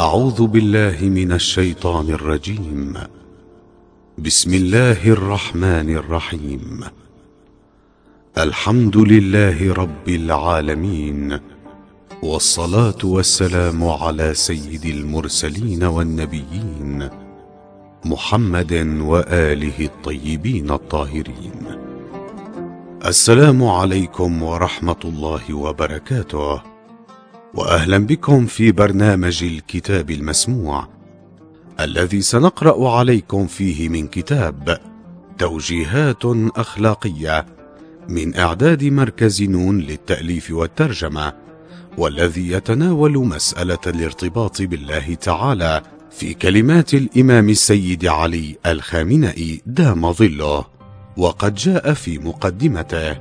أعوذ بالله من الشيطان الرجيم. بسم الله الرحمن الرحيم. الحمد لله رب العالمين، والصلاة والسلام على سيد المرسلين والنبيين محمد وآله الطيبين الطاهرين. السلام عليكم ورحمة الله وبركاته، وأهلا بكم في برنامج الكتاب المسموع الذي سنقرأ عليكم فيه من كتاب توجيهات أخلاقية من إعداد مركز نون للتأليف والترجمة، والذي يتناول مسألة الارتباط بالله تعالى في كلمات الإمام السيد علي الخامنئي دام ظله، وقد جاء في مقدمته: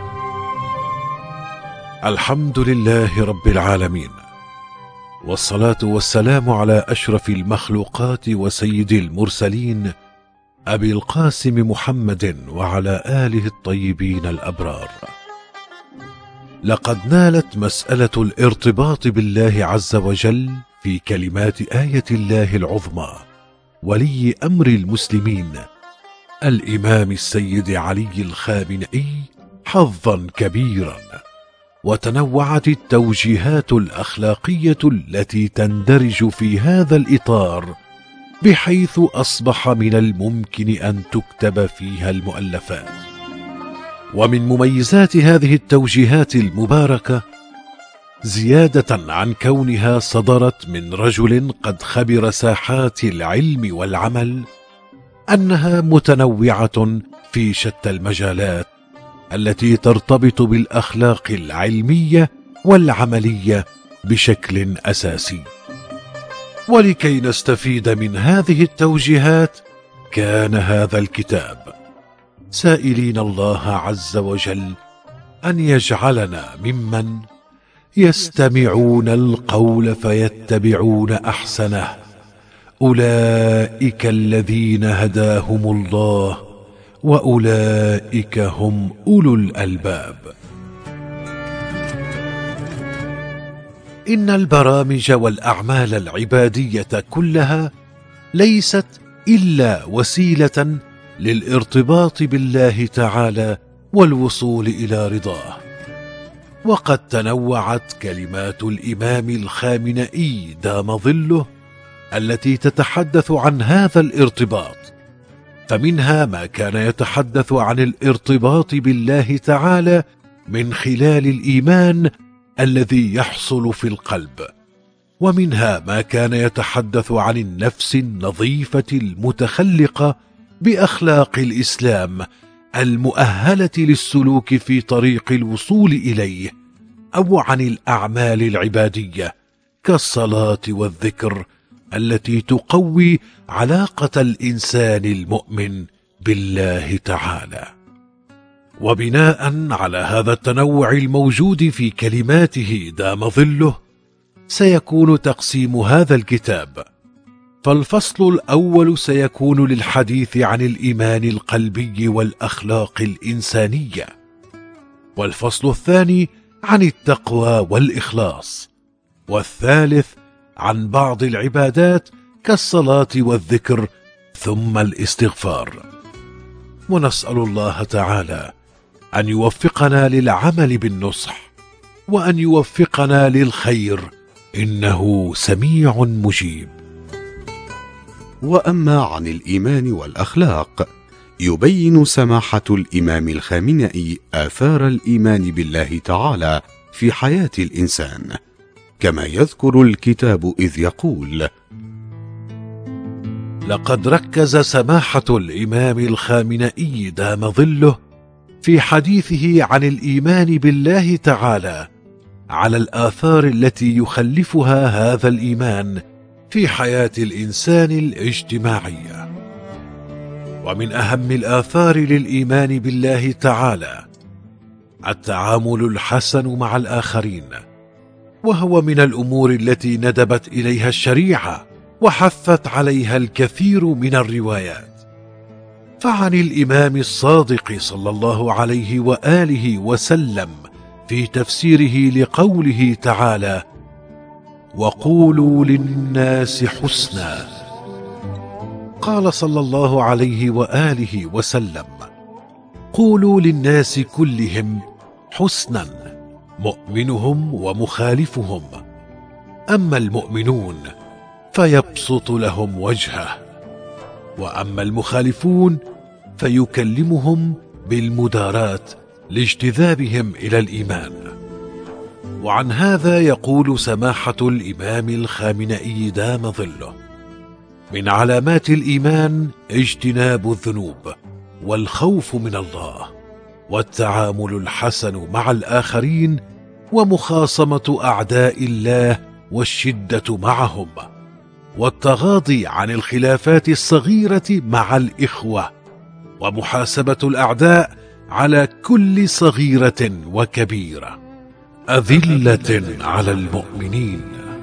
الحمد لله رب العالمين، والصلاة والسلام على أشرف المخلوقات وسيد المرسلين أبي القاسم محمد وعلى آله الطيبين الأبرار. لقد نالت مسألة الارتباط بالله عز وجل في كلمات آية الله العظمى ولي أمر المسلمين الإمام السيد علي الخامنئي حظا كبيرا، وتنوعت التوجيهات الأخلاقية التي تندرج في هذا الإطار، بحيث أصبح من الممكن أن تكتب فيها المؤلفات. ومن مميزات هذه التوجيهات المباركة، زيادة عن كونها صدرت من رجل قد خبر ساحات العلم والعمل، أنها متنوعة في شتى المجالات التي ترتبط بالأخلاق العلمية والعملية بشكل أساسي. ولكي نستفيد من هذه التوجيهات كان هذا الكتاب سائلين الله عز وجل أن يجعلنا ممن يستمعون القول فيتبعون أحسنه، أولئك الذين هداهم الله وأولئك هم أولو الألباب. إن البرامج والأعمال العبادية كلها ليست إلا وسيلة للارتباط بالله تعالى والوصول إلى رضاه. وقد تنوعت كلمات الإمام الخامنئي دام ظله التي تتحدث عن هذا الارتباط، فمنها ما كان يتحدث عن الارتباط بالله تعالى من خلال الإيمان الذي يحصل في القلب، ومنها ما كان يتحدث عن النفس النظيفة المتخلقة بأخلاق الإسلام المؤهلة للسلوك في طريق الوصول إليه، أو عن الأعمال العبادية كالصلاة والذكر التي تقوي علاقة الإنسان المؤمن بالله تعالى. وبناء على هذا التنوع الموجود في كلماته دام ظله، سيكون تقسيم هذا الكتاب. فالفصل الأول سيكون للحديث عن الإيمان القلبي والأخلاق الإنسانية، والفصل الثاني عن التقوى والإخلاص، والثالث عن بعض العبادات كالصلاة والذكر ثم الاستغفار. ونسأل الله تعالى أن يوفقنا للعمل بالنصح، وأن يوفقنا للخير، إنه سميع مجيب. وأما عن الإيمان والأخلاق، يبين سماحة الإمام الخامنئي آثار الإيمان بالله تعالى في حياة الإنسان، كما يذكر الكتاب إذ يقول: لقد ركز سماحة الإمام الخامنئي دام ظله في حديثه عن الإيمان بالله تعالى على الآثار التي يخلفها هذا الإيمان في حياة الإنسان الاجتماعية. ومن أهم الآثار للإيمان بالله تعالى التعامل الحسن مع الآخرين، وهو من الأمور التي ندبت إليها الشريعة وحثت عليها الكثير من الروايات. فعن الإمام الصادق صلى الله عليه وآله وسلم في تفسيره لقوله تعالى: وقولوا للناس حسنا. قال صلى الله عليه وآله وسلم: قولوا للناس كلهم حسنا، مؤمنهم ومخالفهم، أما المؤمنون فيبسط لهم وجهه، وأما المخالفون فيكلمهم بالمداراة لاجتذابهم إلى الإيمان. وعن هذا يقول سماحة الإمام الخامنئي دام ظله: من علامات الإيمان اجتناب الذنوب، والخوف من الله، والتعامل الحسن مع الآخرين، ومخاصمة أعداء الله والشدة معهم، والتغاضي عن الخلافات الصغيرة مع الإخوة، ومحاسبة الأعداء على كل صغيرة وكبيرة، أذلة على المؤمنين.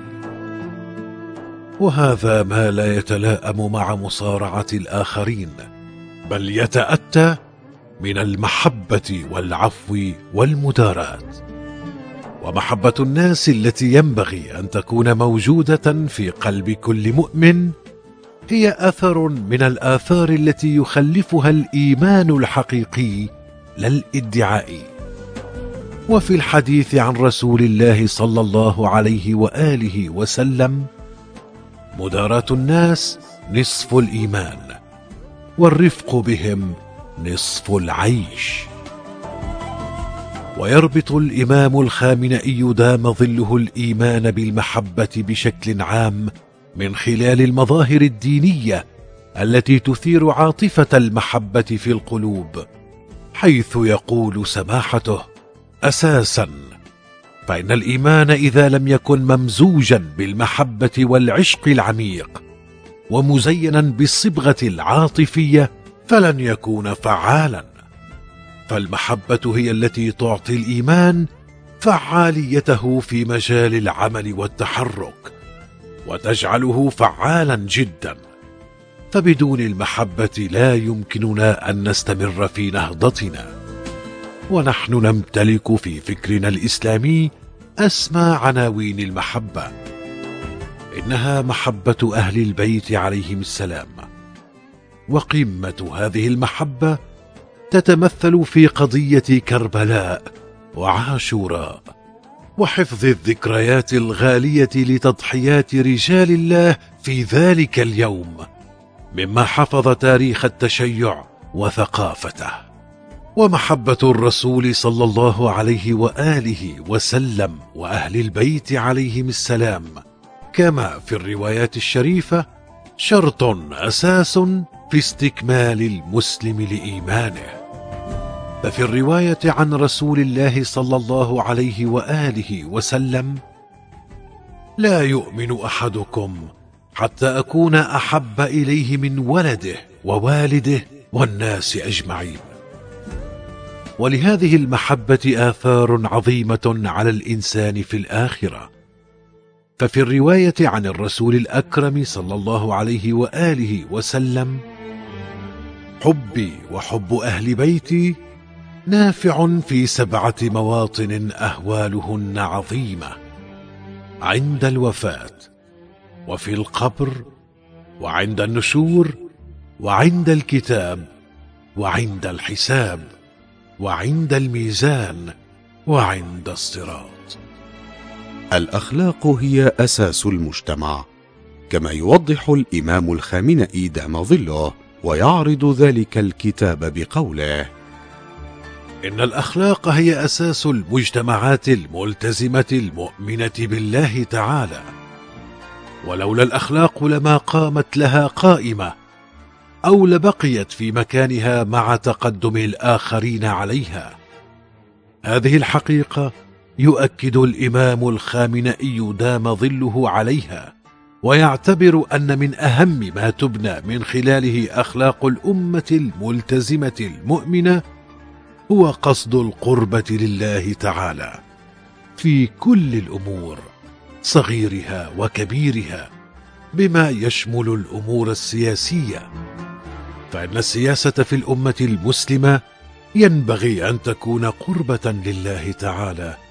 وهذا ما لا يتلائم مع مصارعة الآخرين، بل يتأتى من المحبة والعفو والمداراة. ومحبة الناس التي ينبغي أن تكون موجودة في قلب كل مؤمن هي أثر من الآثار التي يخلفها الإيمان الحقيقي لا الادعاء. وفي الحديث عن رسول الله صلى الله عليه وآله وسلم: مداراة الناس نصف الإيمان، والرفق بهم نصف العيش. ويربط الإمام الخامنئي دام ظله الإيمان بالمحبة بشكل عام من خلال المظاهر الدينية التي تثير عاطفة المحبة في القلوب، حيث يقول سماحته: أساسا فإن الإيمان إذا لم يكن ممزوجا بالمحبة والعشق العميق ومزينا بالصبغة العاطفية فلن يكون فعالا. فالمحبة هي التي تعطي الإيمان فعاليته في مجال العمل والتحرك، وتجعله فعالا جدا. فبدون المحبة لا يمكننا أن نستمر في نهضتنا. ونحن نمتلك في فكرنا الإسلامي أسمى عناوين المحبة، إنها محبة أهل البيت عليهم السلام. وقمة هذه المحبة تتمثل في قضية كربلاء وعاشوراء، وحفظ الذكريات الغالية لتضحيات رجال الله في ذلك اليوم، مما حفظ تاريخ التشيع وثقافته. ومحبة الرسول صلى الله عليه وآله وسلم وأهل البيت عليهم السلام كما في الروايات الشريفة شرط أساس في استكمال المسلم لإيمانه. ففي الرواية عن رسول الله صلى الله عليه وآله وسلم: لا يؤمن أحدكم حتى أكون أحب إليه من ولده ووالده والناس أجمعين. ولهذه المحبة آثار عظيمة على الإنسان في الآخرة. ففي الرواية عن الرسول الأكرم صلى الله عليه وآله وسلم: حبي وحب أهل بيتي نافع في 7 مواطن أهوالهن عظيمة: عند الوفاة، وفي القبر، وعند النشور، وعند الكتاب، وعند الحساب، وعند الميزان، وعند الصراط. الأخلاق هي أساس المجتمع، كما يوضح الإمام الخامنئي دام ظله، ويعرض ذلك الكتاب بقوله: إن الأخلاق هي أساس المجتمعات الملتزمة المؤمنة بالله تعالى، ولولا الأخلاق لما قامت لها قائمة، أو لبقيت في مكانها مع تقدم الآخرين عليها. هذه الحقيقة يؤكد الإمام الخامنئي دام ظله عليها، ويعتبر أن من أهم ما تبنى من خلاله أخلاق الأمة الملتزمة المؤمنة هو قصد القربة لله تعالى في كل الأمور، صغيرها وكبيرها، بما يشمل الأمور السياسية. فإن السياسة في الأمة المسلمة ينبغي أن تكون قربة لله تعالى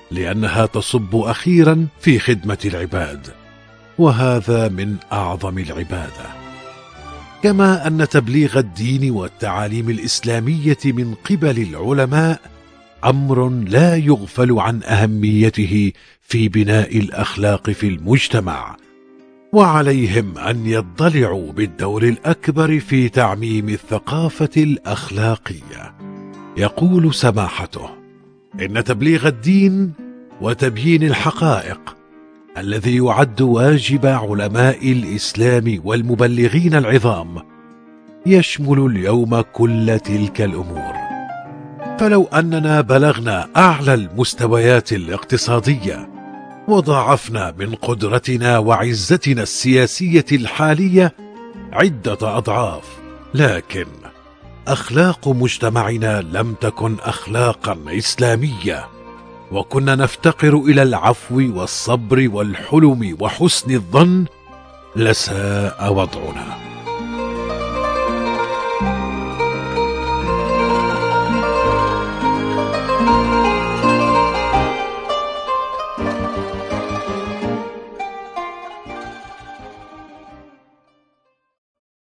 لأنها تصب أخيرا في خدمة العباد، وهذا من أعظم العبادة. كما أن تبليغ الدين والتعاليم الإسلامية من قبل العلماء أمر لا يغفل عن أهميته في بناء الأخلاق في المجتمع، وعليهم أن يضلعوا بالدور الأكبر في تعميم الثقافة الأخلاقية. يقول سماحته: إن تبليغ الدين وتبيين الحقائق الذي يعد واجب علماء الإسلام والمبلغين العظام يشمل اليوم كل تلك الأمور. فلو أننا بلغنا أعلى المستويات الاقتصادية وضاعفنا من قدرتنا وعزتنا السياسية الحالية عدة أضعاف، لكن أخلاق مجتمعنا لم تكن أخلاقا إسلامية، وكنا نفتقر إلى العفو والصبر والحلم وحسن الظن، لساء وضعنا.